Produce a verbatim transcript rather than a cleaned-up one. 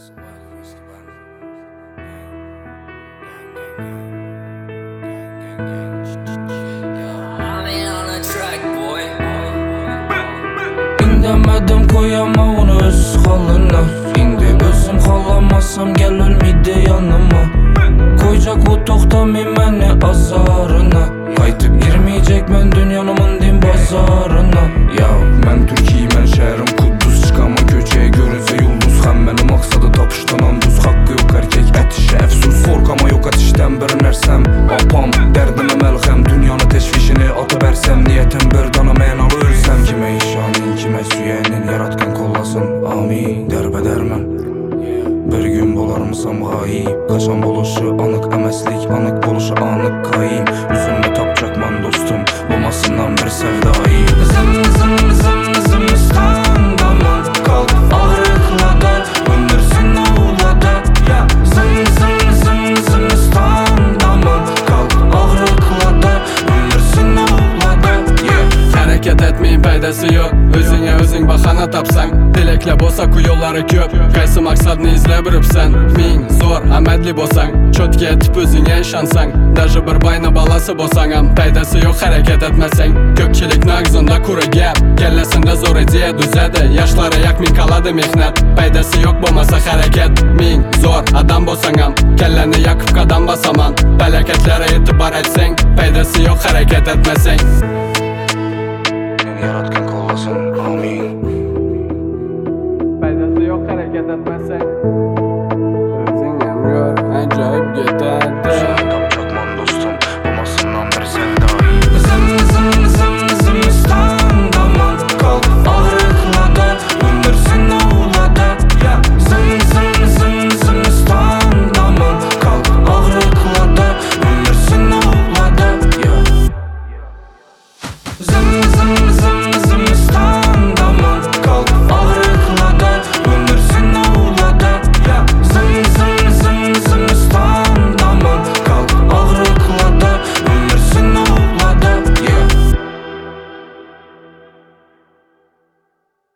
İndemedim koyama onu öz halına. İndi özüm xalamasam gel ölmeydi yanıma. Koyacak o toxtamayım məni azarına. Qaytıb girmeyecek mən dünyanımın din bazarına. Ya mən Türkiye, mən şəhərim Kudüs. Çıxama köçəyə görünsə yulduz. Xəm mənim maqsadı tapışdanan duz. Haqqı yok erkek ətişə əfsus. Korkama yok atişdən bir nərsəm. Apam dərdimə məlxəm. Dünyanı teşvişini ata bərsəm. Niyyətim bir dana mənalı ölsəm. Kimə işanın, kimə süyənin yaratqan kollasın. Amin, dərbədərmən. Bir gün bolarmısam gayib. Qaçan boluşu anıq əməslik. Anıq boluşu anıq qayim. Üzümdə tapacaqman dostum. Olmasından bir sevdayım. Zım zım zım zım İstanbul'dan kalk ağrıqlada. Ömürsün oğlada. Zım zım zım zım İstanbul'dan kalk ağrıqlada. Ömürsün oğlada. Hərəkət etməyin faydası yox. Özünə özün baxana tapsan. Diləklə bolsa ku yolları köp. Qaysı maqsadını izlə biribsən. Min zor əmədli bolsan. Çötkə etib özünə işansan. Даже bir bayna balası bolsanam. Faydası yox hərəkət etməsən. Köpçilik nağzında kuru gəp. Gəlləsində zor ediyə düzədi. Yaşlara yakmin qaladı mehnət. Faydası yox bolmasa hərəkət. Min zor adam bolsanam. Kəlləni yakıb qadam basaman. Fəlakətlərə etibar etsən. Faydası yox hərəkət etməsən. Yaratqan